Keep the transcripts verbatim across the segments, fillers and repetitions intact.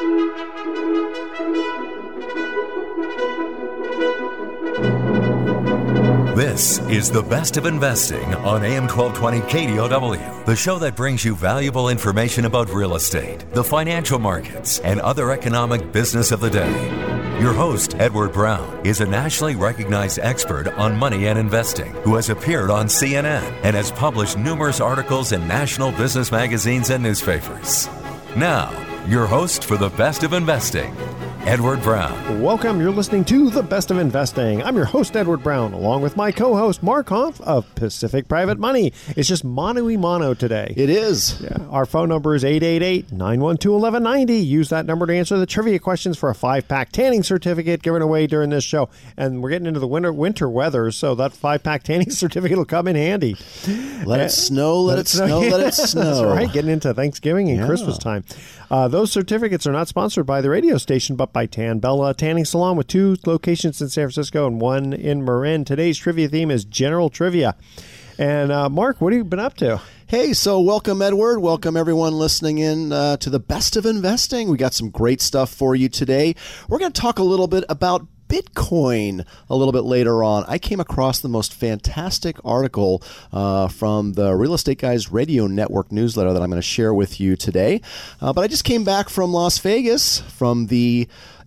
This is The Best of Investing on A M twelve twenty K D O W, the show that brings you valuable information about real estate, the financial markets, and other economic business of the day. Your host, Edward Brown, is a nationally recognized expert on money and investing who has appeared on C N N and has published numerous articles in national business magazines and newspapers. Now, your host for The Best of Investing, Edward Brown. Welcome. You're listening to The Best of Investing. I'm your host, Edward Brown, along with my co-host, Mark Hanf of Pacific Private Money. It's just mono-y-mono today. It is. Yeah. Our phone number is eight eight eight, nine one two, one one nine zero. Use that number to answer the trivia questions for a five-pack tanning certificate given away during this show. And we're getting into the winter winter weather, so that five-pack tanning certificate will come in handy. Let uh, it snow, let, let it snow, snow let it snow. That's right. Getting into Thanksgiving and yeah. Christmas time. Uh, those certificates are not sponsored by the radio station, but by Tan Bella Tanning Salon with two locations in San Francisco and one in Marin. Today's trivia theme is general trivia. And uh, Mark, what have you been up to? Hey, so welcome, Edward. Welcome, everyone listening in uh, to the Best of Investing. We got some great stuff for you today. We're going to talk a little bit about Bitcoin a little bit later on. I came across the most fantastic article uh, from the Real Estate Guys Radio Network newsletter that I'm going to share with you today. Uh, but I just came back from Las Vegas from the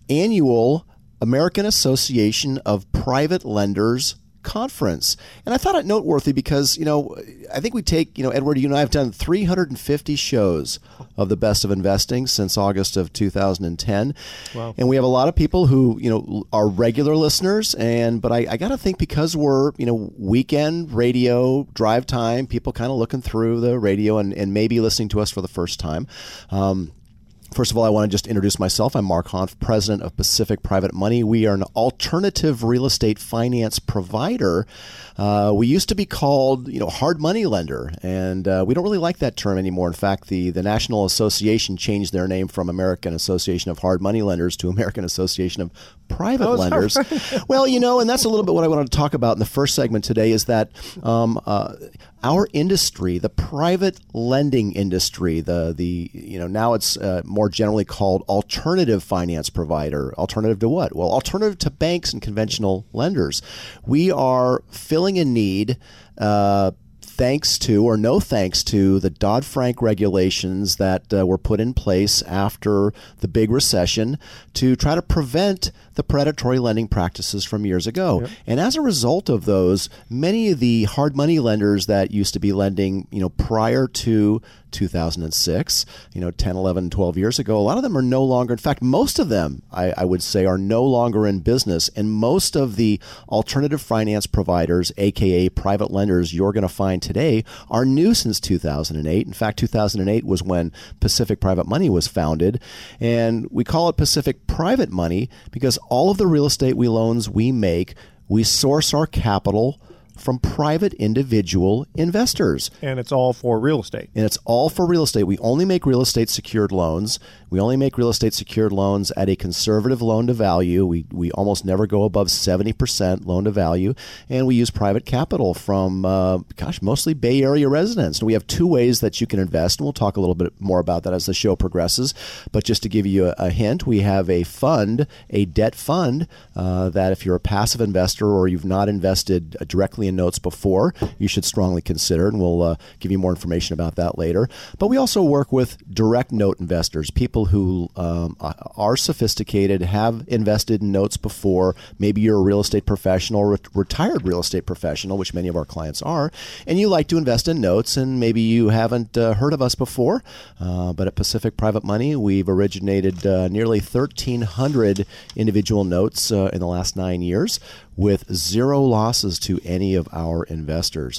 annual American Association of Private Lenders conference. And I thought it noteworthy because, you know, I think we take, you know, Edward, you and I have done three hundred fifty shows of the Best of Investing since August of two thousand ten. Wow. And we have a lot of people who, you know, are regular listeners. And but I, I got to think because we're, you know, weekend radio, drive time, people kind of looking through the radio and, and maybe listening to us for the first time. Um, First of all, I want to just introduce myself. I'm Mark Hanf, president of Pacific Private Money. We are an alternative real estate finance provider. Uh, we used to be called, you know, hard money lender, and uh, we don't really like that term anymore. In fact, the, the National Association changed their name from American Association of Hard Money Lenders to American Association of Private oh, Lenders. Right? Well, you know, and that's a little bit what I wanted to talk about in the first segment today is that um, uh, our industry, the private lending industry, the the you know now it's uh, more generally called alternative finance provider. Alternative to what? Well, alternative to banks and conventional lenders. We are filling a need. Uh, Thanks to, or no thanks to, the Dodd-Frank regulations that uh, were put in place after the big recession to try to prevent the predatory lending practices from years ago. Yep. And as a result of those, many of the hard money lenders that used to be lending, you know, prior to two thousand six, you know, ten, eleven, twelve years ago, a lot of them are no longer, in fact, most of them, I, I would say, are no longer in business. And most of the alternative finance providers, A K A private lenders you're going to find today, are new since two thousand eight. In fact, two thousand eight was when Pacific Private Money was founded. And we call it Pacific Private Money because all of the real estate we loans we make, we source our capital from private individual investors. And it's all for real estate. And it's all for real estate. We only make real estate secured loans. We only make real estate secured loans at a conservative loan to value. We we almost never go above seventy percent loan to value. And we use private capital from, uh, gosh, mostly Bay Area residents. And we have two ways that you can invest. And we'll talk a little bit more about that as the show progresses. But just to give you a, a hint, we have a fund, a debt fund, uh, that if you're a passive investor or you've not invested directly in notes before, you should strongly consider, and we'll uh, give you more information about that later. But we also work with direct note investors, people who um, are sophisticated, have invested in notes before. Maybe you're a real estate professional, re- retired real estate professional, which many of our clients are, and you like to invest in notes, and maybe you haven't uh, heard of us before. Uh, but at Pacific Private Money, we've originated uh, nearly thirteen hundred individual notes uh, in the last nine years with zero losses to any of our investors.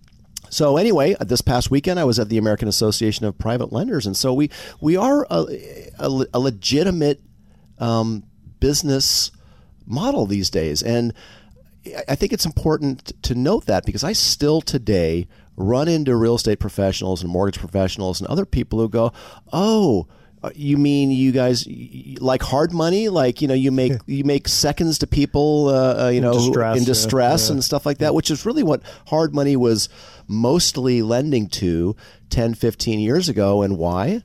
So anyway, this past weekend, I was at the American Association of Private Lenders, and so we we are a, a, a legitimate um, business model these days. And I think it's important to note that because I still today run into real estate professionals and mortgage professionals and other people who go, oh, you mean you guys like hard money? Like, you know, you make you make seconds to people, uh, you know, in distress, in distress yeah. and stuff like that, which is really what hard money was mostly lending to ten, fifteen years ago. And why?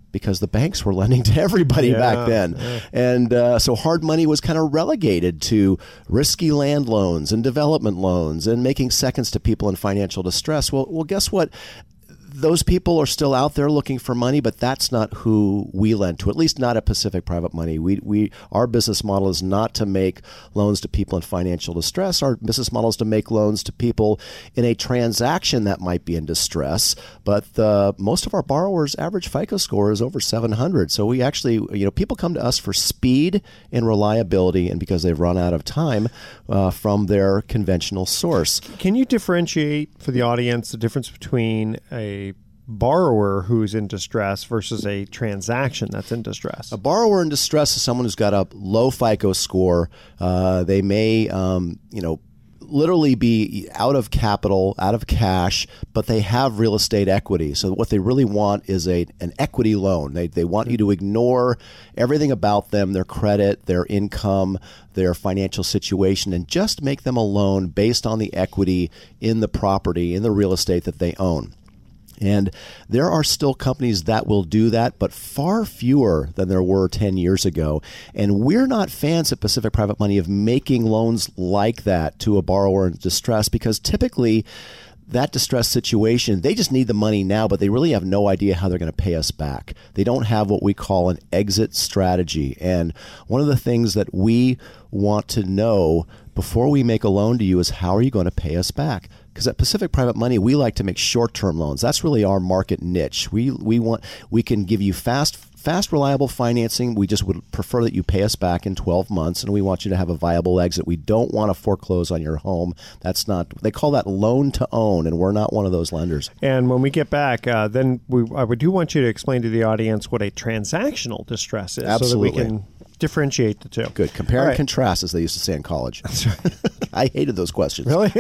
because the banks were lending to everybody yeah, back then. Yeah. And uh, so hard money was kind of relegated to risky land loans and development loans and making seconds to people in financial distress. Well, well, guess what? Those people are still out there looking for money, but that's not who we lend to, at least not at Pacific Private Money. We, we, our business model is not to make loans to people in financial distress. Our business model is to make loans to people in a transaction that might be in distress, but the, most of our borrowers' average FICO score is over seven hundred. So we actually, you know, people come to us for speed and reliability, and because they've run out of time uh, from their conventional source. Can you differentiate for the audience the difference between a borrower who's in distress versus a transaction that's in distress? A borrower in distress is someone who's got a low FICO score. Uh, they may, um, you know, literally be out of capital, out of cash, but they have real estate equity. So what they really want is a an equity loan. They they want you to ignore everything about them, their credit, their income, their financial situation, and just make them a loan based on the equity in the property, in the real estate that they own. And there are still companies that will do that, but far fewer than there were ten years ago. And we're not fans at Pacific Private Money of making loans like that to a borrower in distress, because typically that distressed situation, they just need the money now, but they really have no idea how they're going to pay us back. They don't have what we call an exit strategy. And one of the things that we want to know before we make a loan to you is, how are you going to pay us back? Because at Pacific Private Money, we like to make short-term loans. That's really our market niche. We we want we can give you fast, fast, reliable financing. We just would prefer that you pay us back in twelve months, and we want you to have a viable exit. We don't want to foreclose on your home. That's not. They call that loan to own, and we're not one of those lenders. And when we get back, uh, then we I do want you to explain to the audience what a transactional distress is, Absolutely. so that we can differentiate the two. Good. Compare right. and contrast, as they used to say in college. That's right. I hated those questions. Really?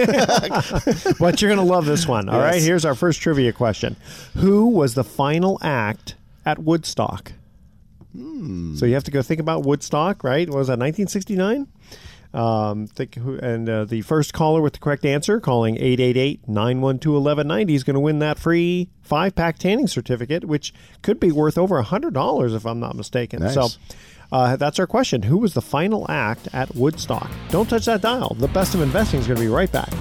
But you're going to love this one. All yes. right, here's our first trivia question. Who was the final act at Woodstock? Hmm. So you have to go think about Woodstock, right? What was that, nineteen sixty-nine? Um, think who, and uh, the first caller with the correct answer, calling eight eight eight, nine one two, one one nine zero, is going to win that free five-pack tanning certificate, which could be worth over one hundred dollars if I'm not mistaken. Nice. So uh, that's our question. Who was the final act at Woodstock? Don't touch that dial. The Best of Investing is going to be right back.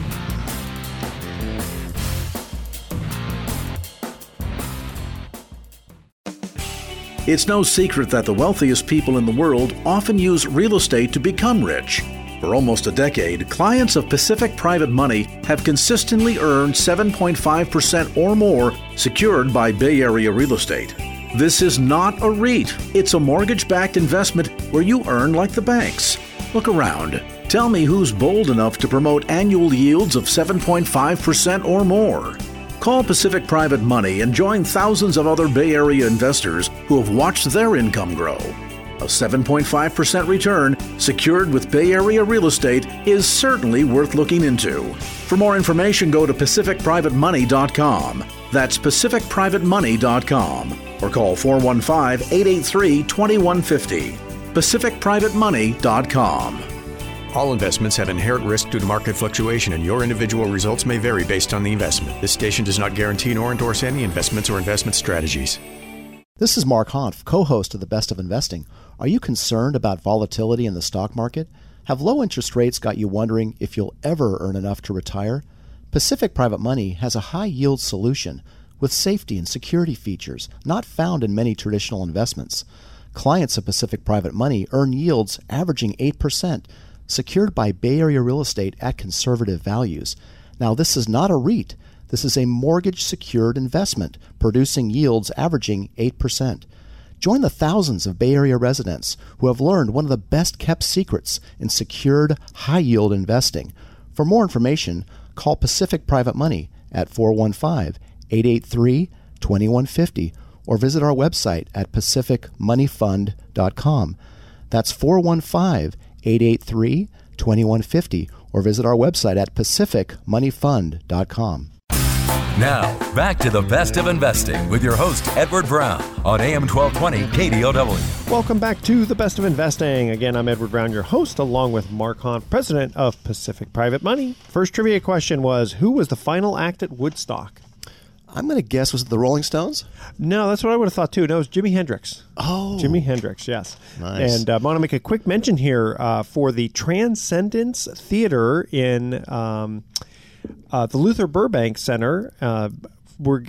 It's no secret that the wealthiest people in the world often use real estate to become rich. For almost a decade, clients of Pacific Private Money have consistently earned seven point five percent or more secured by Bay Area real estate. This is not a REIT. It's a mortgage-backed investment where you earn like the banks. Look around. Tell me who's bold enough to promote annual yields of seven point five percent or more. Call Pacific Private Money and join thousands of other Bay Area investors who have watched their income grow. A seven point five percent return secured with Bay Area real estate is certainly worth looking into. For more information, go to pacific private money dot com. That's pacific private money dot com. Or call four one five, eight eight three, two one five zero. pacific private money dot com. All investments have inherent risk due to market fluctuation, and your individual results may vary based on the investment. This station does not guarantee nor endorse any investments or investment strategies. This is Mark Hanf, co-host of The Best of Investing. Are you concerned about volatility in the stock market? Have low interest rates got you wondering if you'll ever earn enough to retire? Pacific Private Money has a high-yield solution with safety and security features not found in many traditional investments. Clients of Pacific Private Money earn yields averaging eight percent, secured by Bay Area real estate at conservative values. Now, this is not a REIT. This is a mortgage-secured investment, producing yields averaging eight percent. Join the thousands of Bay Area residents who have learned one of the best-kept secrets in secured, high-yield investing. For more information, call Pacific Private Money at four one five, eight eight three, two one five zero or visit our website at pacific money fund dot com. That's four one five, eight eight three, two one five zero or visit our website at pacific money fund dot com. Now, back to the Best of Investing with your host, Edward Brown, on A M twelve twenty K D O W. Welcome back to the Best of Investing. Again, I'm Edward Brown, your host, along with Mark Hanf, president of Pacific Private Money. First trivia question was, who was the final act at Woodstock? I'm going to guess, was it the Rolling Stones? No, that's what I would have thought too. No, it was Jimi Hendrix. Oh. Jimi Hendrix, yes. Nice. And uh, I want to make a quick mention here uh, for the Transcendence Theater in um, uh, the Luther Burbank Center. Uh, we're,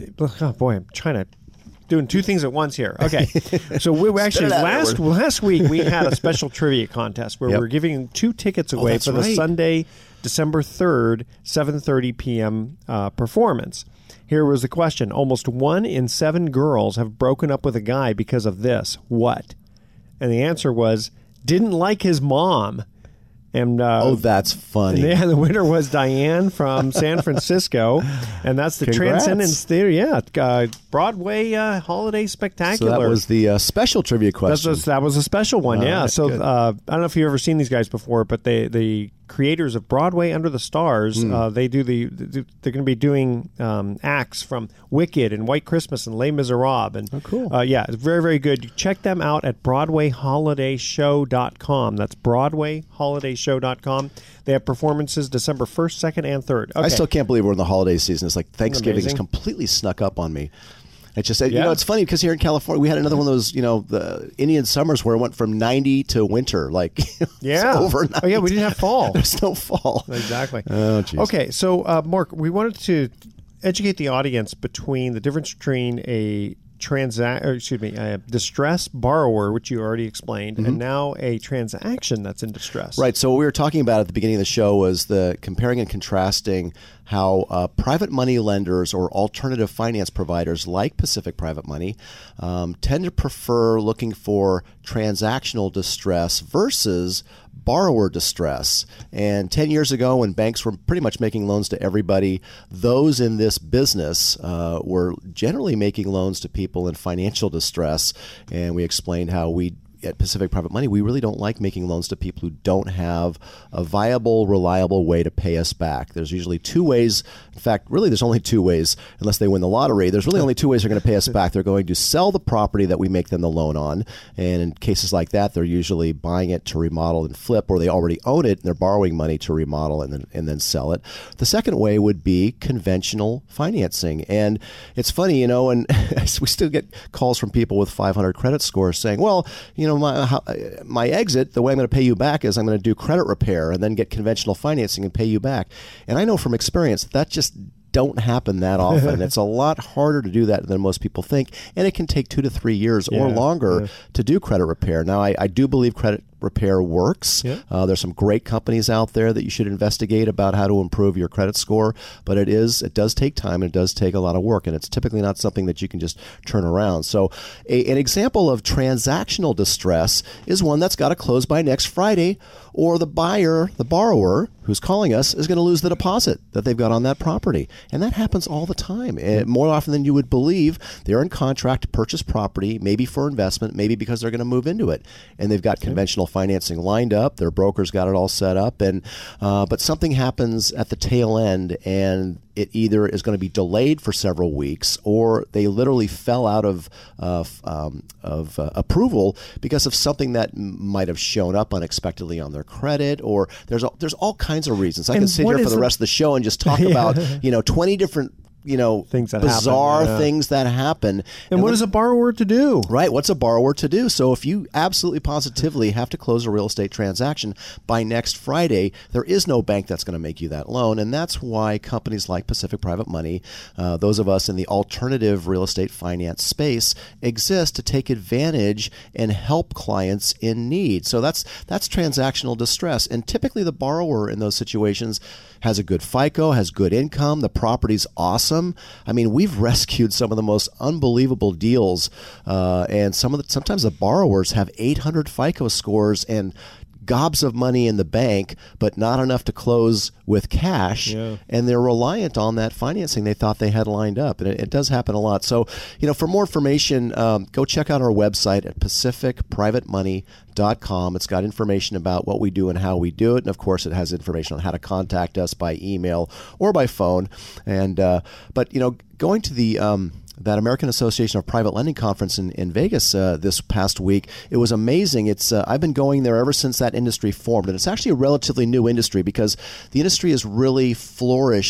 oh boy, I'm trying to doing two things at once here. Okay, so we were actually last last week we had a special trivia contest where Yep. we're giving two tickets away Oh, that's for the right. Sunday, December third, seven thirty p.m. Uh, performance. Here was the question. Almost one in seven girls have broken up with a guy because of this. What? And the answer was, didn't like his mom. And uh, Oh, that's funny. yeah, the winner was Diane from San Francisco, and that's the Congrats. Transcendence Theater. Yeah, uh, Broadway uh, Holiday So Spectacular. that was the uh, special trivia That's question. a, that was a special one. All yeah. right, So good. uh, I don't know if you've ever seen these guys before, but they the creators of Broadway Under the Stars, Hmm. uh, they do the they're going to be doing um, acts from Wicked and White Christmas and Les Miserables. And, Oh, cool. Uh, yeah, it's very very good. You check them out at broadway holiday show dot com. That's broadway holiday show dot com. They have performances December first, second, and third. Okay. I still can't believe we're in the holiday season. It's like Thanksgiving has Amazing. completely snuck up on me. It's just, you Yeah. know, it's funny because here in California, we had another one of those, you know, the Indian summers where it went from ninety to winter, like Yeah. overnight. Oh, yeah, we didn't have fall. There's no fall. Exactly. Oh, geez. Okay, so uh, Mark, we wanted to educate the audience between the difference between a transact, or excuse me, a distressed borrower, which you already explained, and now a transaction that's in distress. Right. So what we were talking about at the beginning of the show was the comparing and contrasting how uh, private money lenders or alternative finance providers like Pacific Private Money um, tend to prefer looking for transactional distress versus borrower distress. And ten years ago, when banks were pretty much making loans to everybody, those in this business uh, were generally making loans to people in financial distress. And we explained how we at Pacific Private Money, we really don't like making loans to people who don't have a viable, reliable way to pay us back. There's usually two ways. In fact, really, there's only two ways, unless they win the lottery. There's really only two ways they're going to pay us back. They're going to sell the property that we make them the loan on. And in cases like that, they're usually buying it to remodel and flip, or they already own it and they're borrowing money to remodel and then, and then sell it. The second way would be conventional financing. And it's funny, you know, and we still get calls from people with five hundred credit scores saying, well, you know, my how, my exit, the way I'm going to pay you back is I'm going to do credit repair and then get conventional financing and pay you back. And I know from experience that just don't happen that often. It's a lot harder to do that than most people think, and it can take two to three years or Yeah, longer yeah. to do credit repair. Now, I, I do believe credit repair works. Yeah. Uh, there's some great companies out there that you should investigate about how to improve your credit score, but it is it does take time and it does take a lot of work, and it's typically not something that you can just turn around. So a, an example of transactional distress is one that's got to close by next Friday, or the buyer, the borrower who's calling us, is going to lose the deposit that they've got on that property. And that happens all the time. And more often than you would believe, they're in contract to purchase property, maybe for investment, maybe because they're going to move into it. And they've got conventional financing lined up. Their broker's got it all set up. And uh, but something happens at the tail end, and it either is going to be delayed for several weeks, or they literally fell out of uh, um, of uh, approval because of something that m- might have shown up unexpectedly on their credit, or there's a, there's all kinds of reasons. I And can sit what here for is the the- rest of the show and just talk about you know twenty different you know Things that happen, bizarre yeah. things that happen. And what let- is a borrower to do? Right. What's a borrower to do? So if you absolutely positively have to close a real estate transaction by next Friday, there is no bank that's going to make you that loan. And that's why companies like Pacific Private Money, uh, those of us in the alternative real estate finance space, exist to take advantage and help clients in need. So that's that's transactional distress. And typically the borrower in those situations has a good FICO, has good income, the property's awesome. I mean, we've rescued some of the most unbelievable deals, uh, and some of the, sometimes the borrowers have eight hundred FICO scores and gobs of money in the bank, but not enough to close with cash, Yeah. and they're reliant on that financing they thought they had lined up, and it, it does happen a lot. So, you know, for more information, um, go check out our website at pacific private money dot com. It's got information about what we do and how we do it, and of course, it has information on how to contact us by email or by phone. And uh, but you know, going to the um, that American Association of Private Lending conference in, in Vegas uh, this past week, it was amazing. It's uh, I've been going there ever since that industry formed, and it's actually a relatively new industry because the industry has really flourished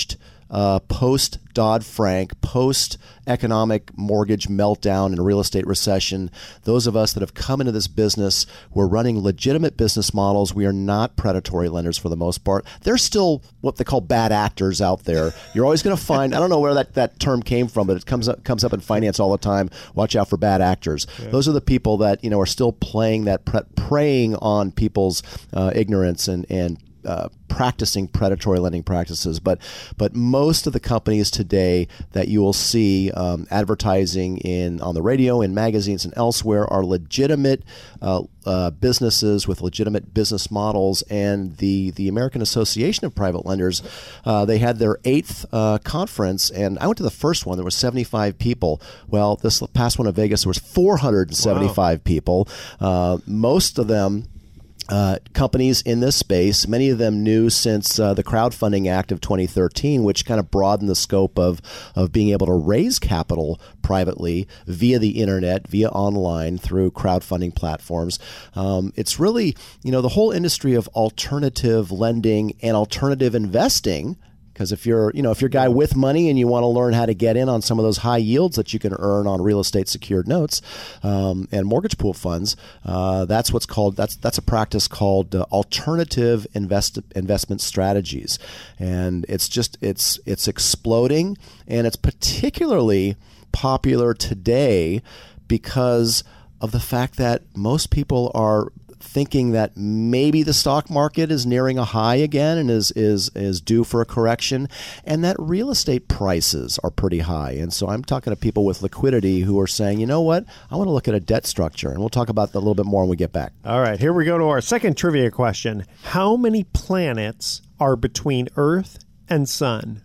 uh, post Dodd-Frank, post-economic mortgage meltdown and real estate recession. Those of us that have come into this business, we're running legitimate business models. We are not predatory lenders for the most part. There's still what they call bad actors out there. You're always going to find, I don't know where that, that term came from, but it comes up, comes up in finance all the time. Watch out for bad actors. Yeah. Those are the people that, you know, are still playing that, pre- preying on people's uh, ignorance and, and Uh, practicing predatory lending practices. But but most of the companies today that you will see um, advertising in on the radio, in magazines, and elsewhere are legitimate uh, uh, businesses with legitimate business models. And the, the American Association of Private Lenders, uh, they had their eighth uh, conference, and I went to the first one. There was seventy-five people. Well, this past one in Vegas, there was four hundred seventy-five wow. people. Uh, most of them Uh, companies in this space, many of them new since uh, the Crowdfunding Act of twenty thirteen, which kind of broadened the scope of, of being able to raise capital privately via the internet, via online, through crowdfunding platforms. Um, it's really, you know, the whole industry of alternative lending and alternative investing. Because if you're, you know, if you're a guy with money and you want to learn how to get in on some of those high yields that you can earn on real estate secured notes um, and mortgage pool funds, uh, that's what's called that's that's a practice called uh, alternative invest investment strategies, and it's just it's it's exploding, and it's particularly popular today because of the fact that most people are thinking that maybe the stock market is nearing a high again and is is is due for a correction, and that real estate prices are pretty high. And so I'm talking to people with liquidity who are saying, you know what, I want to look at a debt structure, and we'll talk about that a little bit more when we get back. All right, here we go to our second trivia question. How many planets are between Earth and Sun?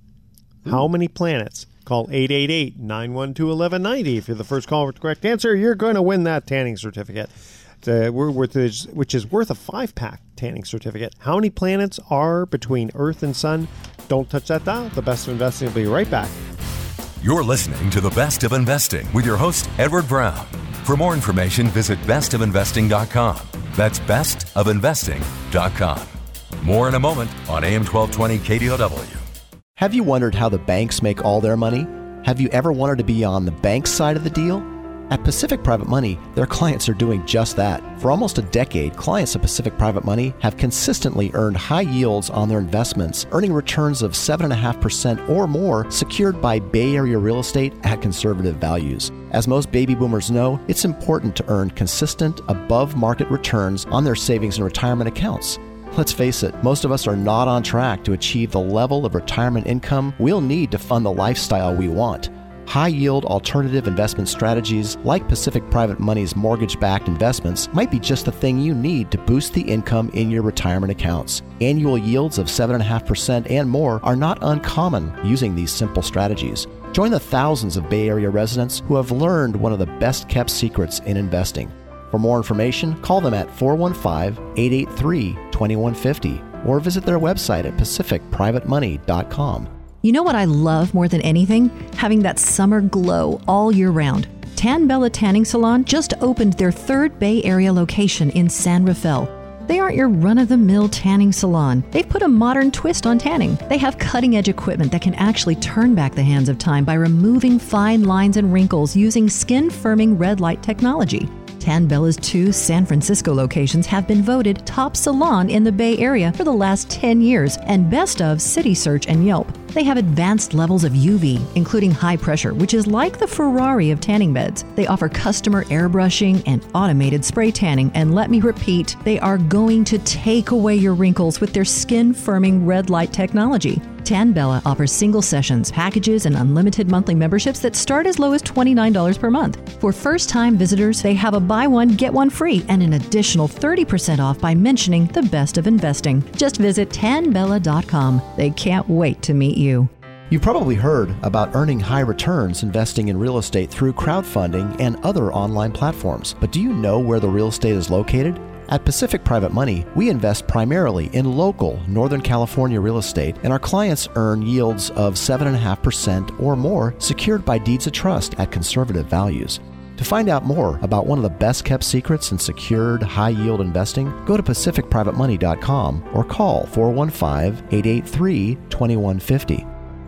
How many planets? Call eight eight eight, nine one two, one one nine zero. If you're the first caller with the correct answer, you're going to win that tanning certificate. Uh, we're worth, which is worth a five-pack tanning certificate. How many planets are between Earth and Sun? Don't touch that dial. The Best of Investing will be right back. You're listening to The Best of Investing with your host, Edward Brown. For more information, visit best of investing dot com. That's best of investing dot com. More in a moment on A M twelve twenty K D O W. Have you wondered how the banks make all their money? Have you ever wanted to be on the bank's side of the deal? At Pacific Private Money, their clients are doing just that. For almost a decade, clients of Pacific Private Money have consistently earned high yields on their investments, earning returns of seven point five percent or more secured by Bay Area real estate at conservative values. As most baby boomers know, it's important to earn consistent, above-market returns on their savings and retirement accounts. Let's face it, most of us are not on track to achieve the level of retirement income we'll need to fund the lifestyle we want. High-yield alternative investment strategies like Pacific Private Money's mortgage-backed investments might be just the thing you need to boost the income in your retirement accounts. Annual yields of seven point five percent and more are not uncommon using these simple strategies. Join the thousands of Bay Area residents who have learned one of the best-kept secrets in investing. For more information, call them at four one five, eight eight three, two one five zero or visit their website at pacific private money dot com. You know what I love more than anything? Having that summer glow all year round. Tan Bella Tanning Salon just opened their third Bay Area location in San Rafael. They aren't your run-of-the-mill tanning salon. They've put a modern twist on tanning. They have cutting-edge equipment that can actually turn back the hands of time by removing fine lines and wrinkles using skin-firming red light technology. Tan Bella's two San Francisco locations have been voted top salon in the Bay Area for the last ten years and best of City Search and Yelp. They have advanced levels of U V, including high pressure, which is like the Ferrari of tanning beds. They offer customer airbrushing and automated spray tanning, and let me repeat, they are going to take away your wrinkles with their skin-firming red light technology. Tan Bella offers single sessions, packages, and unlimited monthly memberships that start as low as twenty-nine dollars per month. For first-time visitors, they have a buy one, get one free and an additional thirty percent off by mentioning the Best of Investing. Just visit tan bella dot com. They can't wait to meet you. You've probably heard about earning high returns investing in real estate through crowdfunding and other online platforms. But do you know where the real estate is located? At Pacific Private Money, we invest primarily in local Northern California real estate, and our clients earn yields of seven point five percent or more secured by deeds of trust at conservative values. To find out more about one of the best-kept secrets in secured, high-yield investing, go to pacific private money dot com or call four one five, eight eight three, two one five zero.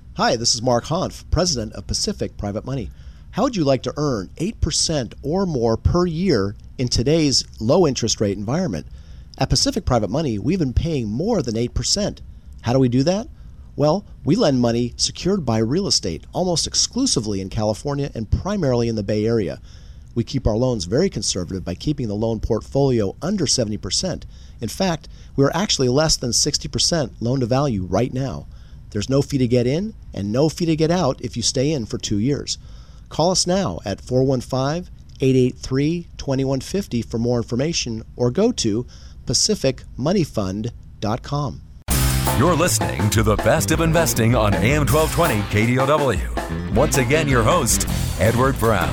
Hi, this is Mark Hanf, president of Pacific Private Money. How would you like to earn eight percent or more per year in today's low interest rate environment? At Pacific Private Money, we've been paying more than eight percent. How do we do that? Well, we lend money secured by real estate almost exclusively in California and primarily in the Bay Area. We keep our loans very conservative by keeping the loan portfolio under seventy percent. In fact, we are actually less than sixty percent loan to value right now. There's no fee to get in and no fee to get out if you stay in for two years. Call us now at four one five, eight eight three, two one five zero for more information or go to pacific money fund dot com. You're listening to the Best of Investing on A M twelve twenty K D O W. Once again, your host, Edward Brown.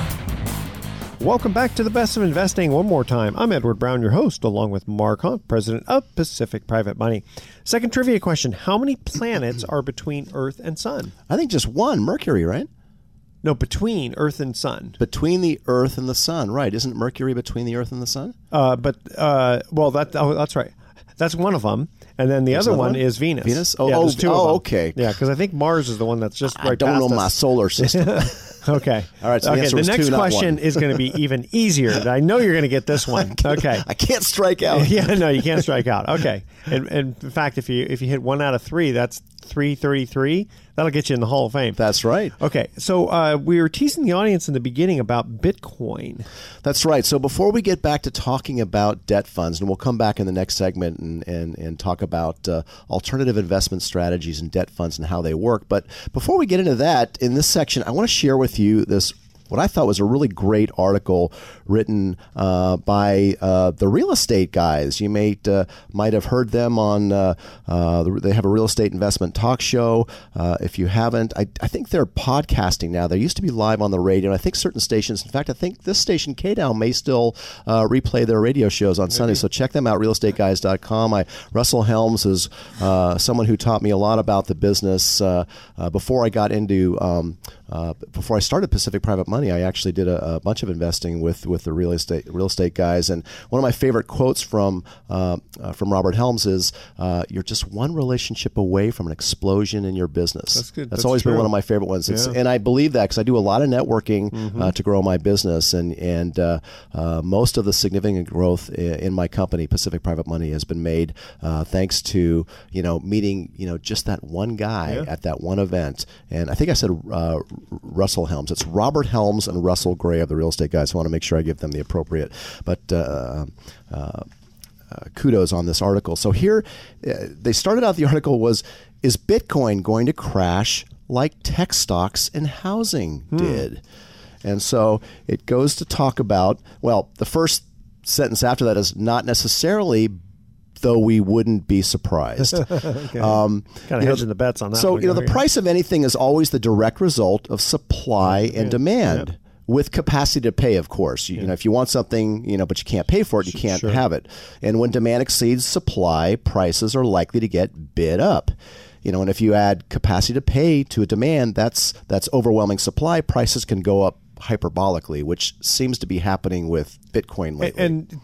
Welcome back to the Best of Investing one more time. I'm Edward Brown, your host, along with Mark Hunt, president of Pacific Private Money. Second trivia question. How many planets are between Earth and Sun? I think just one, Mercury, right? No, between Earth and Sun. Between the Earth and the Sun, right. Isn't Mercury between the Earth and the Sun? Uh, but, uh, well, that oh, that's right. That's one of them. And then the There's other one, one is Venus. Venus? Oh, yeah, oh, there's two oh of them. okay. Yeah, because I think Mars is the one that's just right I don't past know us. my solar system. Okay. All right, so the okay, answer the was next two, not question one. is going to be even easier. I know you're going to get this one. Okay. I can't strike out. Yeah, no, you can't strike out. Okay. And, and in fact, if you if you hit one out of three, that's three thirty-three. That'll get you in the Hall of Fame. That's right. Okay. So uh, we were teasing the audience in the beginning about Bitcoin. That's right. So before we get back to talking about debt funds, and we'll come back in the next segment and, and, and talk about uh, alternative investment strategies and debt funds and how they work. But before we get into that, in this section, I want to share with you this what I thought was a really great article written uh, by uh, the real estate guys. You may uh, might have heard them on. Uh, uh, they have a real estate investment talk show. Uh, if you haven't, I, I think they're podcasting now. They used to be live on the radio, and I think certain stations. In fact, I think this station K D O W may still uh, replay their radio shows on Sunday. So check them out, real estate guys dot com. I Russell Helms is uh, someone who taught me a lot about the business uh, uh, before I got into um, uh, before I started Pacific Private Money. I actually did a, a bunch of investing with, with the real estate real estate guys, and one of my favorite quotes from uh, uh, from Robert Helms is, uh, "You're just one relationship away from an explosion in your business." That's good. That's, That's always true. been one of my favorite ones, it's, Yeah. and I believe that because I do a lot of networking Mm-hmm. uh, to grow my business, and and uh, uh, most of the significant growth in, in my company, Pacific Private Money, has been made uh, thanks to you know meeting you know just that one guy Yeah. at that one event, and I think I said uh, Russell Helms. It's Robert Helms and Russell Gray of the real estate guys. So I want to make sure I give them the appropriate, but uh, uh, uh, kudos on this article. So here, uh, they started out the article was, is Bitcoin going to crash like tech stocks and housing Hmm. did? And so it goes to talk about, well, the first sentence after that is not necessarily, though we wouldn't be surprised. Okay. Um, kind of you know, hedging the bets on that So, one. you know, the Here. price of anything is always the direct result of supply and Yeah. demand. Yeah. With capacity to pay, of course. You, you know, if you want something, you know, but you can't pay for it, you can't Sure. have it. And when demand exceeds supply, prices are likely to get bid up. You know, and if you add capacity to pay to a demand, that's that's overwhelming supply. Prices can go up hyperbolically, which seems to be happening with Bitcoin lately. And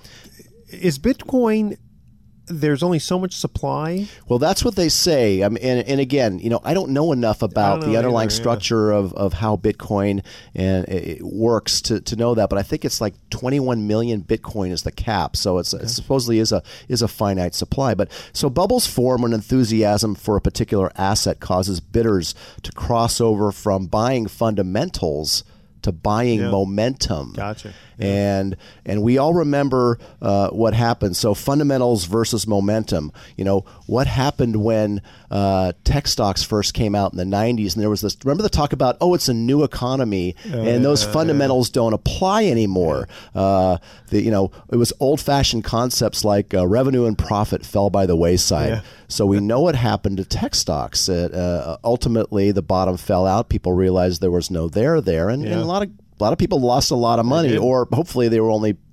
is Bitcoin, there's only so much supply? Well, that's what they say. I mean, and, and again, you know, I don't know enough about know the underlying either, yeah. structure of, of how Bitcoin and it works to, to know that, but I think it's like twenty-one million Bitcoin is the cap. So it's it supposedly is a is a finite supply. But so bubbles form when enthusiasm for a particular asset causes bidders to cross over from buying fundamentals to buying Yeah. momentum. Gotcha. And and we all remember uh, what happened. So fundamentals versus momentum. You know, what happened when uh, tech stocks first came out in the nineties, and there was this, remember the talk about, oh, it's a new economy, and those fundamentals don't apply anymore. Uh, the, you know, it was old-fashioned concepts like uh, revenue and profit fell by the wayside. Yeah. So we know what happened to tech stocks. It, uh, ultimately, the bottom fell out. People realized there was no there there, and, Yeah. and a lot of A lot of people lost a lot of money, did. or hopefully they were only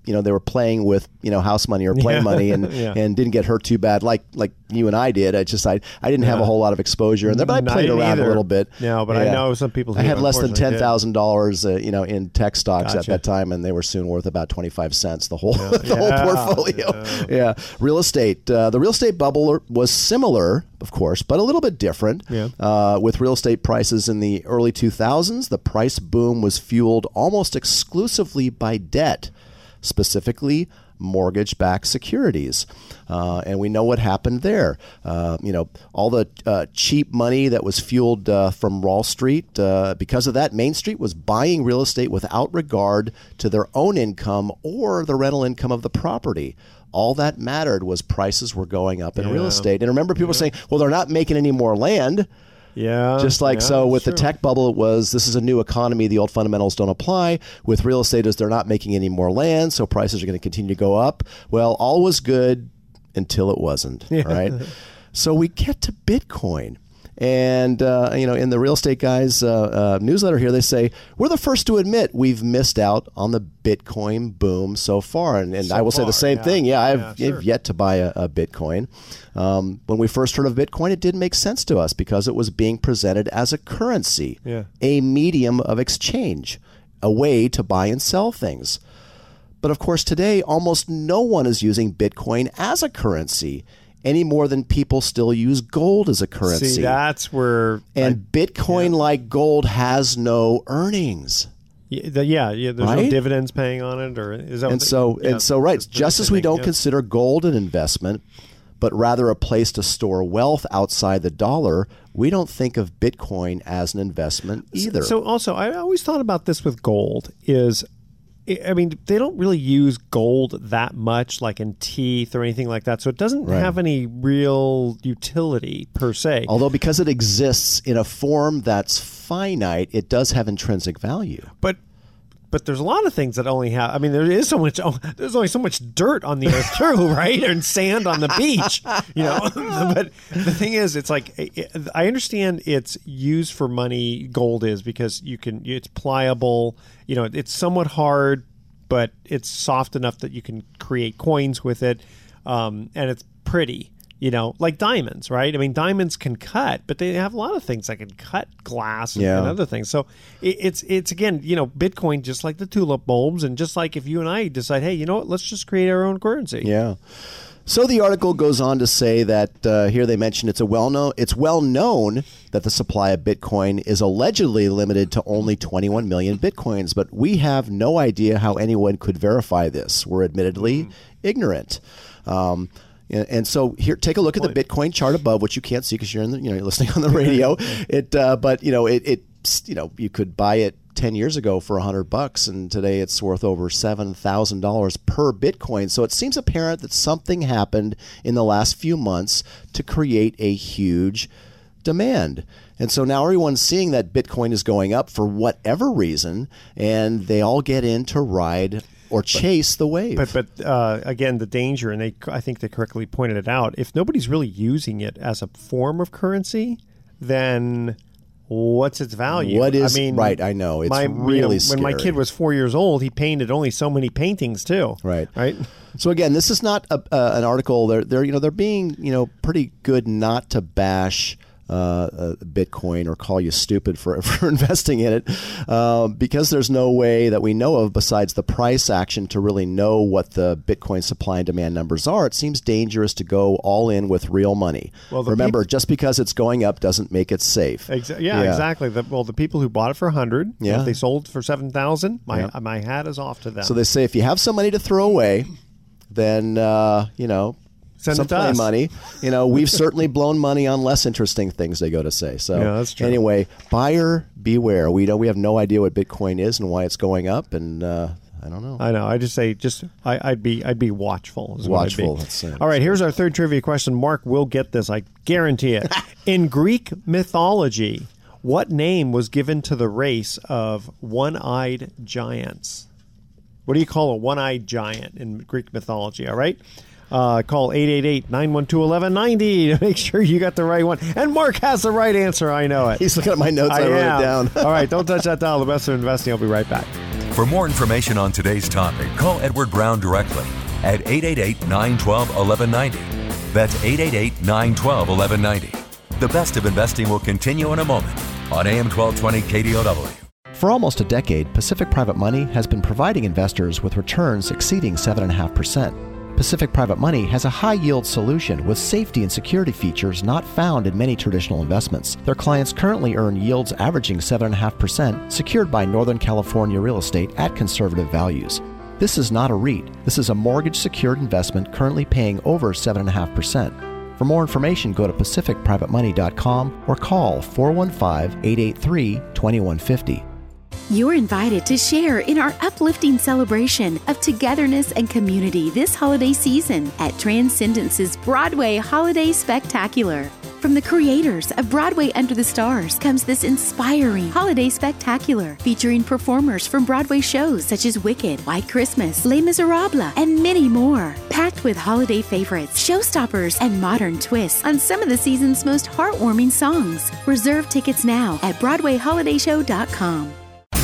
you know, they were playing with, you know, house money or play yeah. money and, yeah. and didn't get hurt too bad like like you and I did. I just, I, I didn't have yeah. a whole lot of exposure in there, but I played I around either. a little bit. No, but yeah. I know some people who I had less than ten unfortunately thousand dollars, uh, you know, in tech stocks Gotcha. at that time, and they were soon worth about twenty-five cents, the whole, Yeah. the Yeah. whole portfolio. Yeah. Yeah. Real estate. Uh, the real estate bubble was similar, of course, but a little bit different. Yeah. Uh, with real estate prices in the early two thousands, the price boom was fueled almost exclusively by debt, specifically mortgage-backed securities. Uh, and we know what happened there. Uh, you know, all the uh, cheap money that was fueled uh, from Wall Street, uh, because of that, Main Street was buying real estate without regard to their own income or the rental income of the property. All that mattered was prices were going up in Yeah. real estate. And remember people saying, well, they're not making any more land. Yeah. Just like yeah, so with true. the tech bubble, it was this is a new economy. The old fundamentals don't apply. With real estate, is they're not making any more land, so prices are going to continue to go up. Well, all was good until it wasn't. Yeah. Right. So we get to Bitcoin. And, uh, you know, in the Real Estate Guys uh, uh, newsletter here, they say, we're the first to admit we've missed out on the Bitcoin boom so far. And, and So I will say far, the same yeah. thing. Yeah, I've, Yeah, sure. I've yet to buy a, a Bitcoin. Um, when we first heard of Bitcoin, it didn't make sense to us because it was being presented as a currency, Yeah. a medium of exchange, a way to buy and sell things. But of course, today, almost no one is using Bitcoin as a currency any more than people still use gold as a currency. See, that's where And I- Bitcoin, yeah. like gold, has no earnings. Yeah, the- yeah, yeah, there's no Right? dividends paying on it, or is that And what so, the- yeah, and so, right. that's the Just as we thing, don't yeah. consider gold an investment, but rather a place to store wealth outside the dollar, we don't think of Bitcoin as an investment either. So also, I always thought about this with gold is, I mean, they don't really use gold that much, like in teeth or anything like that. So it doesn't Right. have any real utility per se. Although because it exists in a form that's finite, it does have intrinsic value. But but there's a lot of things that only have. I mean, there is so much. Oh, there's only so much dirt on the earth too, right? And sand on the beach, you know. But the thing is, it's like I understand it's used for money. Gold is because you can. It's pliable. You know, it's somewhat hard, but it's soft enough that you can create coins with it, um, and it's pretty. You know, like diamonds, right? I mean, diamonds can cut, but they have a lot of things that can cut glass and, Yeah. and other things. So it, it's it's again, you know, Bitcoin, just like the tulip bulbs, and just like if you and I decide, hey, you know what, let's just create our own currency. Yeah. So the article goes on to say that uh, here they mention it's a well known it's well known that the supply of Bitcoin is allegedly limited to only twenty-one million Bitcoins, but we have no idea how anyone could verify this. We're admittedly mm. ignorant. Um, And, and so here, take a look at the Bitcoin chart above, which you can't see because you're in the, you know, you're listening on the radio. It, uh, but you know, it, it, you know, you could buy it ten years ago for a hundred bucks, and today it's worth over seven thousand dollars per Bitcoin. So it seems apparent that something happened in the last few months to create a huge demand. And so now everyone's seeing that Bitcoin is going up for whatever reason, and they all get in to ride or chase the wave. But but uh, again, the danger, and they I think they correctly pointed it out. If nobody's really using it as a form of currency, then what's its value? What is I mean, right? I know it's my, really you know, scary. when my kid was four years old, he painted only so many paintings too. Right. Right. So again, this is not a, uh, an article. They're they're you know they're being you know pretty good not to bash Uh, uh, Bitcoin or call you stupid for for investing in it, uh, because there's no way that we know of besides the price action to really know what the Bitcoin supply and demand numbers are. It seems dangerous to go all in with real money. Well, the Remember, peop- just because it's going up doesn't make it safe. Exa- yeah, Yeah. exactly. The, well, the people who bought it for a hundred, Yeah. if they sold for seven thousand, my Yeah. my hat is off to them. So they say if you have some money to throw away, then uh, you know. Send some it to play us. money. You know, we've certainly blown money on less interesting things, they go to say. So Yeah, that's true. anyway, buyer beware. We don't we have no idea what Bitcoin is and why it's going up, and uh, I don't know. I know. I just say, just I, I'd be, I'd be watchful. Is what I'd be. Watchful, that's it. All right. Here's our third trivia question. Mark will get this. I guarantee it. In Greek mythology, what name was given to the race of one-eyed giants? What do you call a one-eyed giant in Greek mythology? All right. Uh, call eight eight eight, nine one two, one one nine zero to make sure you got the right one. And Mark has the right answer. I know it. He's looking at my notes. I, I wrote am. it down. All right. Don't touch that dial. The best of investing. I'll be right back. For more information on today's topic, call Edward Brown directly at eight eight eight, nine one two, one one nine zero. That's eight eight eight, nine one two, one one nine zero. The Best of Investing will continue in a moment on A M twelve twenty K D O W. For almost a decade, Pacific Private Money has been providing investors with returns exceeding seven point five percent. Pacific Private Money has a high-yield solution with safety and security features not found in many traditional investments. Their clients currently earn yields averaging seven point five percent, secured by Northern California real estate at conservative values. This is not a REIT. This is a mortgage-secured investment currently paying over seven point five percent. For more information, go to pacific private money dot com or call four one five, eight eight three, two one five zero. You're invited to share in our uplifting celebration of togetherness and community this holiday season at Transcendence's Broadway Holiday Spectacular. From the creators of Broadway Under the Stars comes this inspiring holiday spectacular featuring performers from Broadway shows such as Wicked, White Christmas, Les Miserables, and many more. Packed with holiday favorites, showstoppers, and modern twists on some of the season's most heartwarming songs. Reserve tickets now at broadway holiday show dot com.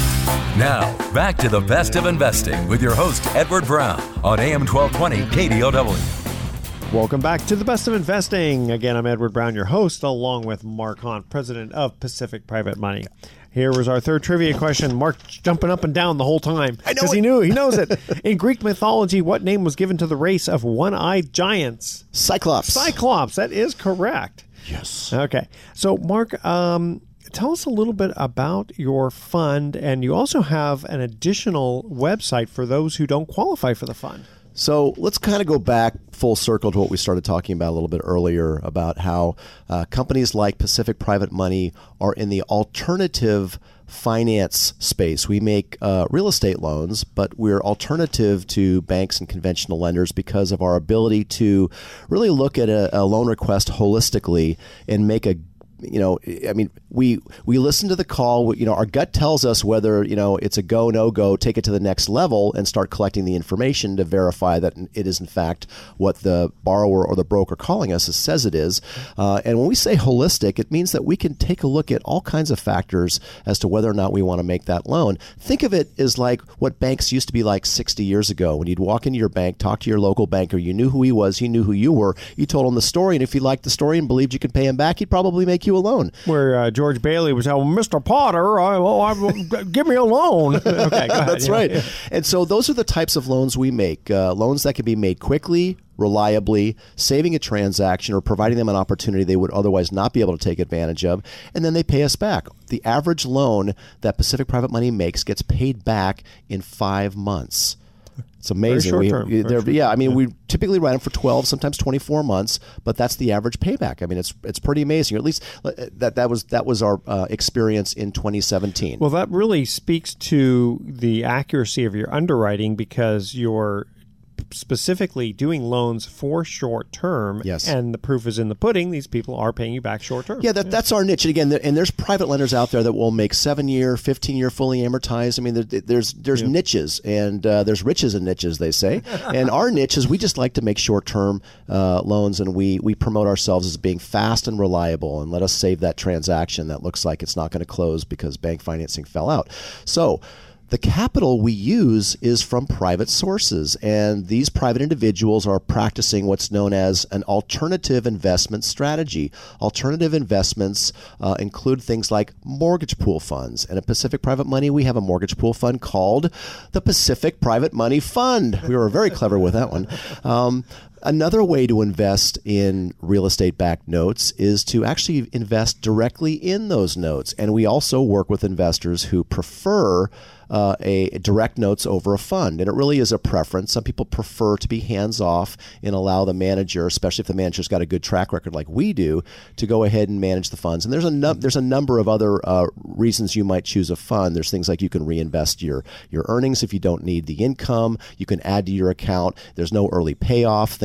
Now, back to the Best of Investing with your host, Edward Brown, on A M twelve twenty K D O W. Welcome back to the Best of Investing. Again, I'm Edward Brown, your host, along with Mark Hahn, president of Pacific Private Money. Here was our third trivia question. Mark jumping up and down the whole time because he knew he knows it. In Greek mythology, what name was given to the race of one-eyed giants? Cyclops. Cyclops. That is correct. Yes. Okay. So, Mark, um, tell us a little bit about your fund, and you also have an additional website for those who don't qualify for the fund. So let's kind of go back full circle to what we started talking about a little bit earlier about how uh, companies like Pacific Private Money are in the alternative finance space. We make uh, real estate loans, but we're alternative to banks and conventional lenders because of our ability to really look at a, a loan request holistically and make a You know, I mean, we we listen to the call. You know, our gut tells us whether, you know, it's a go, no go, take it to the next level and start collecting the information to verify that it is, in fact, what the borrower or the broker calling us says it is. Uh, and when we say holistic, it means that we can take a look at all kinds of factors as to whether or not we want to make that loan. Think of it as like what banks used to be like sixty years ago. When you'd walk into your bank, talk to your local banker, you knew who he was, he knew who you were, you told him the story, and if he liked the story and believed you could pay him back, he'd probably make you a loan. Where uh, George Bailey was, oh, Mister Potter, I, oh, I, give me a loan. Okay, go ahead. That's yeah. right. Yeah. And so those are the types of loans we make, uh, loans that can be made quickly, reliably, saving a transaction or providing them an opportunity they would otherwise not be able to take advantage of, and then they pay us back. The average loan that Pacific Private Money makes gets paid back in five months. It's amazing. Very we, short term. Very short yeah, I mean, yeah. we typically write them for twelve, sometimes twenty-four months, but that's the average payback. I mean, it's it's pretty amazing. Or at least that that was that was our uh, experience in twenty seventeen. Well, that really speaks to the accuracy of your underwriting because you're specifically doing loans for short term. Yes. And the proof is in the pudding. These people are paying you back short term. Yeah, that, yeah. that's our niche. And again, and there's private lenders out there that will make seven-year, fifteen-year fully amortized. I mean, there, there's there's yeah. niches, and uh, there's riches and niches, they say. And our niche is we just like to make short-term uh, loans, and we, we promote ourselves as being fast and reliable, and let us save that transaction that looks like it's not going to close because bank financing fell out. So the capital we use is from private sources, and these private individuals are practicing what's known as an alternative investment strategy. Alternative investments uh, include things like mortgage pool funds. And at Pacific Private Money, we have a mortgage pool fund called the Pacific Private Money Fund. We were very clever with that one. Um, Another way to invest in real estate-backed notes is to actually invest directly in those notes. And we also work with investors who prefer uh, a direct notes over a fund. And it really is a preference. Some people prefer to be hands-off and allow the manager, especially if the manager's got a good track record like we do, to go ahead and manage the funds. And there's a num- there's a number of other uh, reasons you might choose a fund. There's things like you can reinvest your, your earnings if you don't need the income. You can add to your account. There's no early payoff, things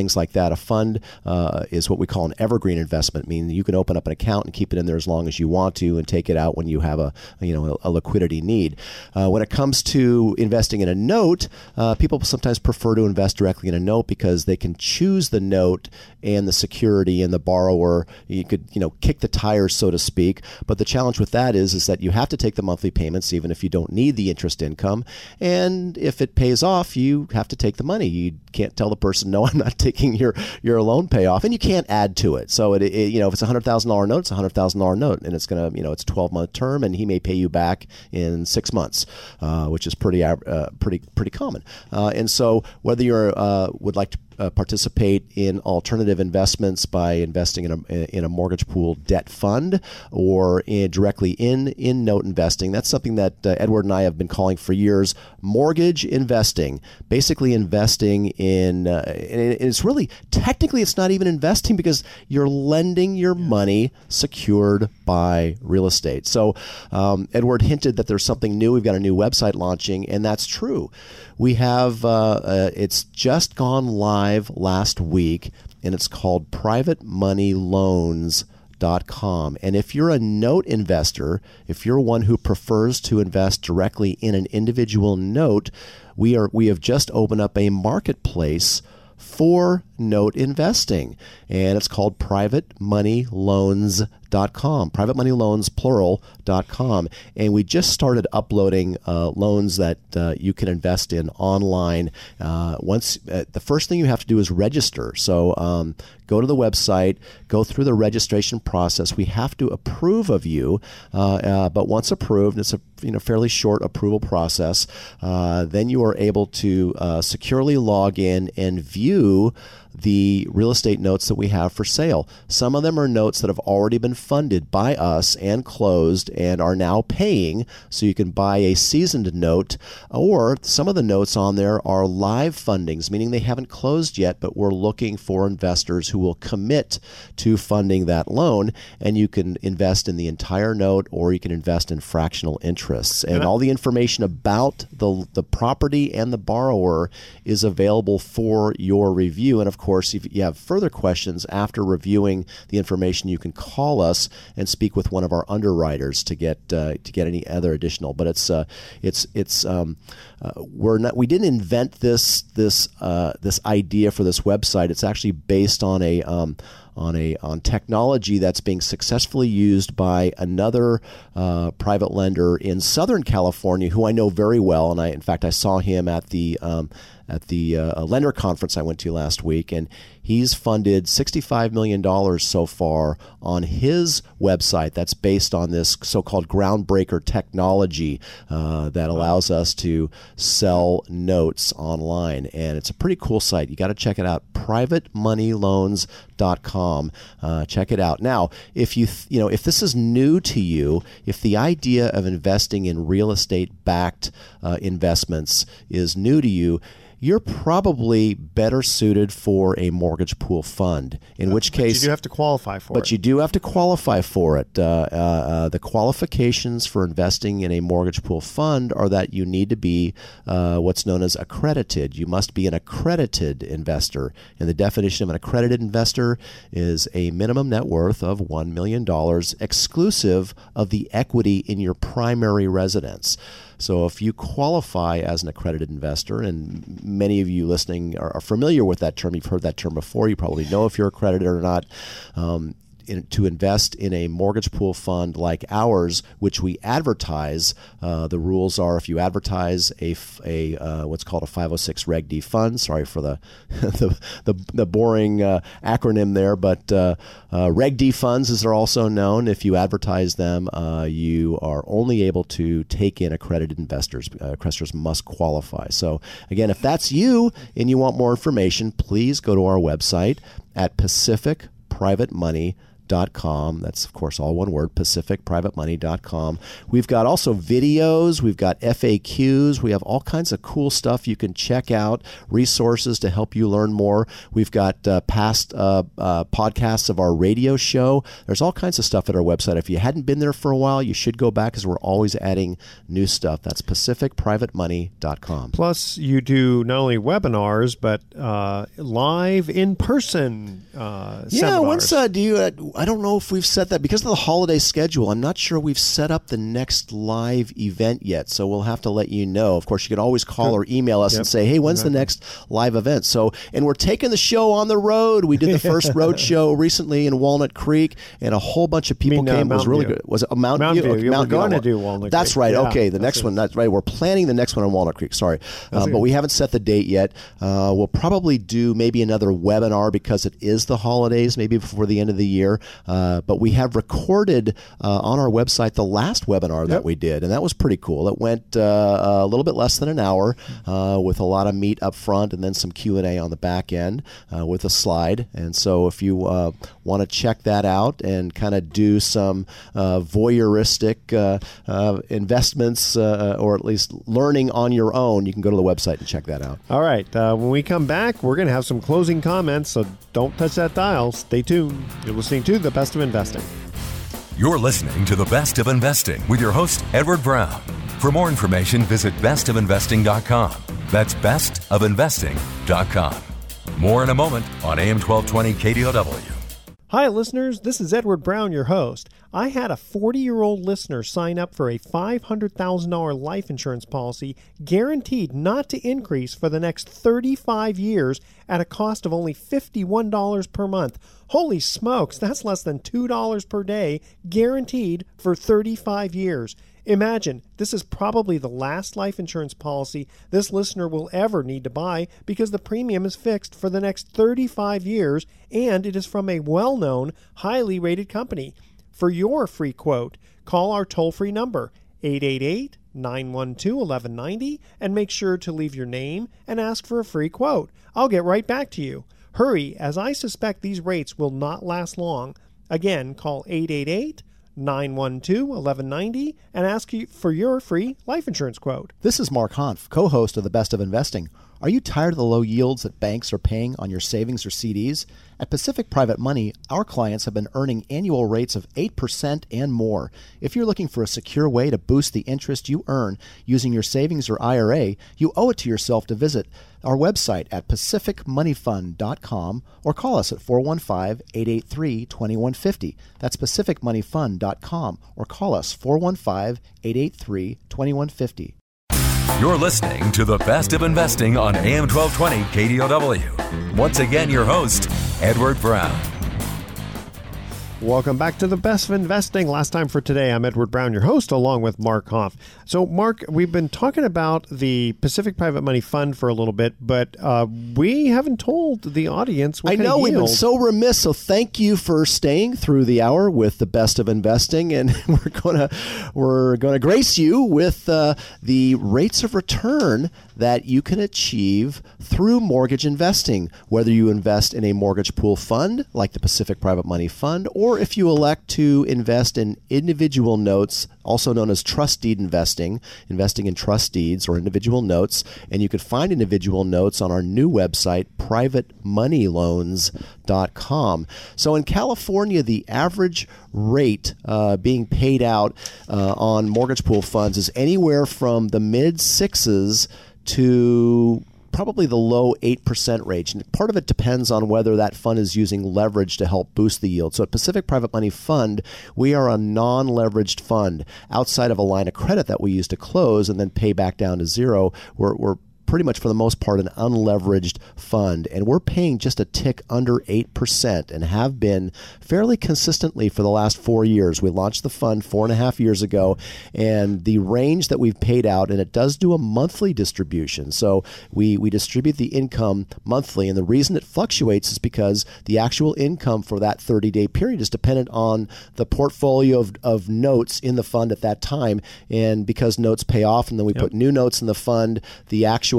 things like that. A fund uh, is what we call an evergreen investment, meaning you can open up an account and keep it in there as long as you want to and take it out when you have a you know a, a liquidity need. Uh, when it comes to investing in a note, uh, people sometimes prefer to invest directly in a note because they can choose the note and the security and the borrower. You could you know kick the tires, so to speak. But the challenge with that is is that you have to take the monthly payments even if you don't need the interest income. And if it pays off, you have to take the money. You can't tell the person, no, I'm not taking your, your loan payoff, and you can't add to it. So it, it you know if it's a one hundred thousand dollars note, it's a one hundred thousand dollars note, and it's going to you know it's a twelve-month term, and he may pay you back in six months, uh, which is pretty uh, pretty pretty common. Uh, and so whether you uh, would like to Uh, participate in alternative investments by investing in a in a mortgage pool debt fund or in, directly in in note investing. That's something that uh, Edward and I have been calling for years mortgage investing. Basically, investing in uh, and it's really technically it's not even investing because you're lending your money secured by real estate. So um, Edward hinted that there's something new. We've got a new website launching, and that's true. We have uh, uh, it's just gone live last week, and it's called private money loans dot com. And if you're a note investor, if you're one who prefers to invest directly in an individual note, we are we have just opened up a marketplace for note investing, and it's called private money loans dot com, private money loans plural dot com. And we just started uploading uh, loans that uh, you can invest in online. Uh, once uh, the first thing you have to do is register. So um, go to the website, go through the registration process. We have to approve of you, uh, uh, but once approved, it's a you know fairly short approval process. Uh, then you are able to uh, securely log in and view the real estate notes that we have for sale. Some of them are notes that have already been funded by us and closed and are now paying, so you can buy a seasoned note, or some of the notes on there are live fundings, meaning they haven't closed yet, but we're looking for investors who will commit to funding that loan, and you can invest in the entire note or you can invest in fractional interests. And all the information about the, the property and the borrower is available for your review. And of course, if you have further questions after reviewing the information, you can call us and speak with one of our underwriters to get uh, to get any other additional. But it's uh, it's it's um, uh, we're not we didn't invent this this uh, this idea for this website. It's actually based on a um, on a on technology that's being successfully used by another uh, private lender in Southern California, who I know very well, and I in fact I saw him at the um, at the uh, lender conference I went to last week, and he's funded sixty-five million dollars so far on his website that's based on this so-called groundbreaker technology uh, that allows us to sell notes online. And it's a pretty cool site. You got to check it out, private money loans dot com. Uh, check it out. Now, if you th- you know if this is new to you, if the idea of investing in real estate-backed uh, investments is new to you, you're probably better suited for a mortgage pool fund, in which case... But you do have to qualify for but it. But you do have to qualify for it. Uh, uh, uh, the qualifications for investing in a mortgage pool fund are that you need to be uh, what's known as accredited. You must be an accredited investor. And the definition of an accredited investor is a minimum net worth of one million dollars exclusive of the equity in your primary residence. So if you qualify as an accredited investor, and many of you listening are, are familiar with that term, you've heard that term before, you probably know if you're accredited or not, um, in, to invest in a mortgage pool fund like ours, which we advertise, uh, the rules are if you advertise a, a uh, what's called a five oh six Reg D fund, sorry for the the, the, the boring uh, acronym there, but uh, uh, Reg D funds, as they're also known, if you advertise them, uh, you are only able to take in accredited investors. Uh, investors must qualify. So again, if that's you and you want more information, please go to our website at Pacific Private Money dot com. That's, of course, all one word, pacific private money dot com. We've got also videos. We've got F A Qs. We have all kinds of cool stuff you can check out, resources to help you learn more. We've got uh, past uh, uh, podcasts of our radio show. There's all kinds of stuff at our website. If you hadn't been there for a while, you should go back because we're always adding new stuff. That's pacific private money dot com. Plus, you do not only webinars, but uh, live in-person uh, yeah, seminars. When's, uh, do you, uh, I don't know if we've set that. Because of the holiday schedule, I'm not sure we've set up the next live event yet, so we'll have to let you know. Of course, you can always call or email us yep. and say, hey, when's exactly. the next live event? So, and we're taking the show on the road. We did the first road show recently in Walnut Creek, and a whole bunch of people mean, came. Uh, it was really View. good. Was it a Mountain, Mountain View? View? You Mountain were going View. to do Walnut Creek. That's right. Yeah, okay, the that's next it. one. That's right. We're planning the next one on Walnut Creek. Sorry, um, but we haven't set the date yet. Uh, we'll probably do maybe another webinar because it is the holidays, maybe before the end of the year. Uh, but we have recorded uh, on our website the last webinar that yep. we did, and that was pretty cool. It went uh, a little bit less than an hour uh, with a lot of meat up front and then some Q and A on the back end uh, with a slide. And so if you uh, want to check that out and kind of do some uh, voyeuristic uh, uh, investments uh, or at least learning on your own, you can go to the website and check that out. All right. Uh, when we come back, we're going to have some closing comments, so don't touch that dial. Stay tuned. You're listening to The Best of Investing. You're listening to The Best of Investing with your host, Edward Brown. For more information, visit best of investing dot com. That's best of investing dot com. More in a moment on A M twelve twenty K D O W. Hi, listeners. This is Edward Brown, your host. I had a forty-year-old listener sign up for a five hundred thousand dollars life insurance policy guaranteed not to increase for the next thirty-five years at a cost of only fifty-one dollars per month. Holy smokes, that's less than two dollars per day, guaranteed for thirty-five years. Imagine, this is probably the last life insurance policy this listener will ever need to buy because the premium is fixed for the next thirty-five years, and it is from a well-known, highly rated company. For your free quote, call our toll-free number, eight eight eight, nine one two, one one nine zero, and make sure to leave your name and ask for a free quote. I'll get right back to you. Hurry, as I suspect these rates will not last long. Again, call eight eight eight, nine one two, one one nine zero and ask you for your free life insurance quote. This is Mark Hanf, co-host of The Best of Investing. Are you tired of the low yields that banks are paying on your savings or C Ds? At Pacific Private Money, our clients have been earning annual rates of eight percent and more. If you're looking for a secure way to boost the interest you earn using your savings or I R A, you owe it to yourself to visit our website at pacific money fund dot com or call us at four one five, eight eight three, two one five zero. That's pacific money fund dot com or call us four one five, eight eight three, two one five zero. You're listening to The Best of Investing on A M twelve twenty K D O W. Once again, your host, Edward Brown. Welcome back to The Best of Investing. Last time for today, I'm Edward Brown, your host, along with Mark Hanf. So, Mark, we've been talking about the Pacific Private Money Fund for a little bit, but uh, we haven't told the audience what I kind know of we've yield. been so remiss, so thank you for staying through the hour with The Best of Investing, and we're gonna we're gonna grace you with uh, the rates of return that you can achieve through mortgage investing, whether you invest in a mortgage pool fund like the Pacific Private Money Fund, or if you elect to invest in individual notes, also known as trust deed investing, investing in trust deeds or individual notes. And you can find individual notes on our new website, private money loans dot com. So in California, the average rate uh, being paid out uh, on mortgage pool funds is anywhere from the mid sixes to probably the low eight percent range. And part of it depends on whether that fund is using leverage to help boost the yield. So at Pacific Private Money Fund, we are a non-leveraged fund. Outside of a line of credit that we use to close and then pay back down to zero, we're, we're pretty much for the most part an unleveraged fund, and we're paying just a tick under eight percent and have been fairly consistently for the last four years. We launched the fund four and a half years ago, and the range that we've paid out, and it does do a monthly distribution, so we, we distribute the income monthly, and the reason it fluctuates is because the actual income for that thirty-day period is dependent on the portfolio of, of notes in the fund at that time, and because notes pay off and then we yep. put new notes in the fund, the actual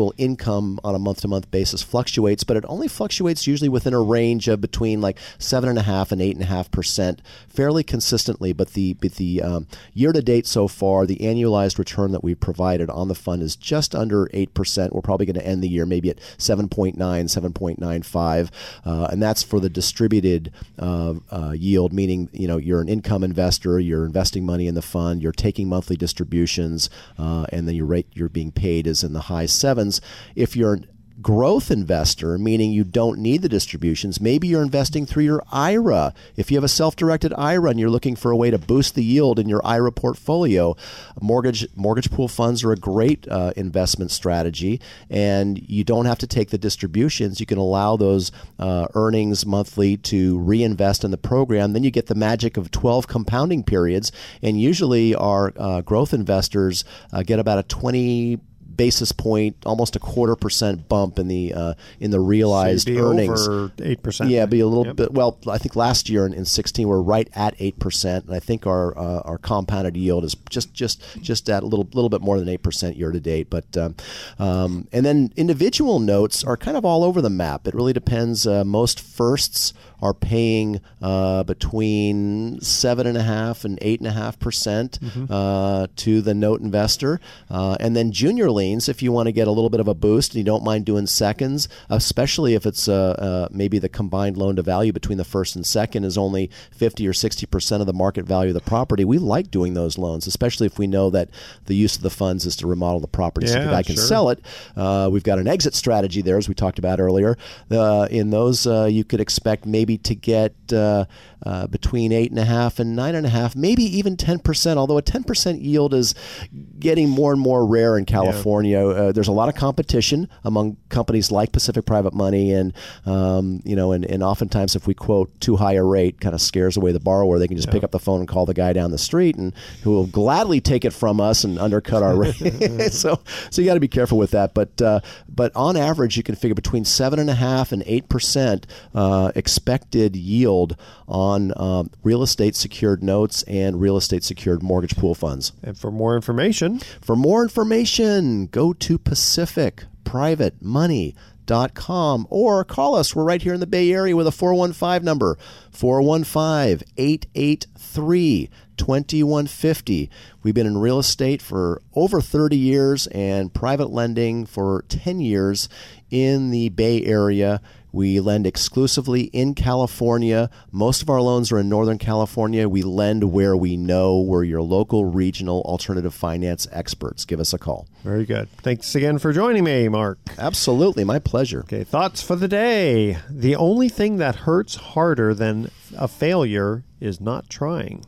actual income on a month-to-month basis fluctuates, but it only fluctuates usually within a range of between like seven and a half and eight and a half percent, fairly consistently. But the but the um, year-to-date so far, the annualized return that we've provided on the fund is just under eight percent. We're probably going to end the year maybe at seven point nine, seven point nine five, uh, and that's for the distributed uh, uh, yield, meaning you know you're an income investor, you're investing money in the fund, you're taking monthly distributions, uh, and then your rate you're being paid is in the high sevens. If you're an growth investor, meaning you don't need the distributions, maybe you're investing through your I R A. If you have a self-directed I R A and you're looking for a way to boost the yield in your I R A portfolio, mortgage mortgage pool funds are a great uh, investment strategy, and you don't have to take the distributions. You can allow those uh, earnings monthly to reinvest in the program. Then you get the magic of twelve compounding periods, and usually our uh, growth investors uh, get about a twenty basis point, almost a quarter percent bump in the uh, in the realized so be earnings. Over eight percent. Yeah, be a little yep. bit. Well, I think last year in, in sixteen we're right at eight percent, and I think our uh, our compounded yield is just just just at a little little bit more than eight percent year to date. But um, um, and then individual notes are kind of all over the map. It really depends. Uh, most firsts are paying uh, between seven and a half and eight and a half percent uh, to the note investor, uh, and then junior liens, if you want to get a little bit of a boost and you don't mind doing seconds, especially if it's uh, uh, maybe the combined loan to value between the first and second is only fifty or sixty percent of the market value of the property. We like doing those loans, especially if we know that the use of the funds is to remodel the property so Yeah, the guy can sure. sell it. Uh, we've got an exit strategy there, as we talked about earlier. Uh, in those, uh, you could expect maybe to get uh, uh, between eight and a half and nine and a half, maybe even ten percent. Although a ten percent yield is getting more and more rare in California. Yeah. Uh, there's a lot of competition among companies like Pacific Private Money, and um, you know, and, and oftentimes if we quote too high a rate, kind of scares away the borrower. They can just yeah. pick up the phone and call the guy down the street, and who will gladly take it from us and undercut our rate. so, so you got to be careful with that. But uh, but on average, you can figure between seven and a half and eight percent uh, expected yield on um, real estate secured notes and real estate secured mortgage pool funds. And for more information, for more information, go to Pacific Private Money dot com or call us. We're right here in the Bay Area with a four one five number, four one five, eight eight three, two one five zero. We've been in real estate for over thirty years and private lending for ten years in the Bay Area. We lend exclusively in California. Most of our loans are in Northern California. We lend where we know. We're your local regional alternative finance experts. Give us a call. Very good. Thanks again for joining me, Mark. Absolutely. My pleasure. Okay, thoughts for the day. The only thing that hurts harder than a failure is not trying.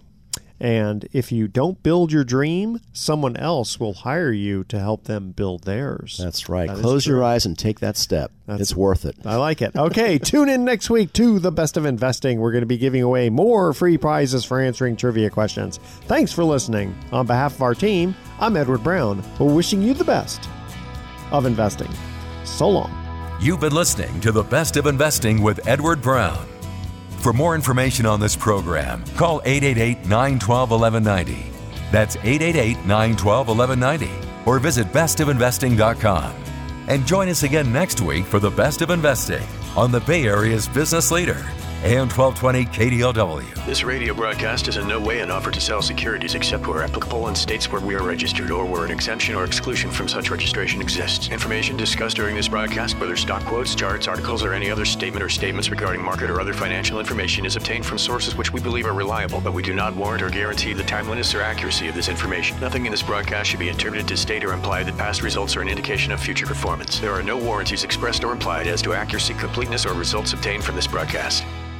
And if you don't build your dream, someone else will hire you to help them build theirs. That's right. That Close your eyes and take that step. That's, it's worth it. I like it. Okay, tune in next week to The Best of Investing. We're going to be giving away more free prizes for answering trivia questions. Thanks for listening. On behalf of our team, I'm Edward Brown. We're wishing you the best of investing. So long. You've been listening to The Best of Investing with Edward Brown. For more information on this program, call eight eight eight, nine one two, one one nine zero. That's eight eight eight, nine one two, one one nine zero. Or visit best of investing dot com. And join us again next week for The Best of Investing on the Bay Area's business leader, A M twelve twenty K D O W. This radio broadcast is in no way an offer to sell securities except where applicable in states where we are registered or where an exemption or exclusion from such registration exists. Information discussed during this broadcast, whether stock quotes, charts, articles, or any other statement or statements regarding market or other financial information, is obtained from sources which we believe are reliable, but we do not warrant or guarantee the timeliness or accuracy of this information. Nothing in this broadcast should be interpreted to state or imply that past results are an indication of future performance. There are no warranties expressed or implied as to accuracy, completeness, or results obtained from this broadcast.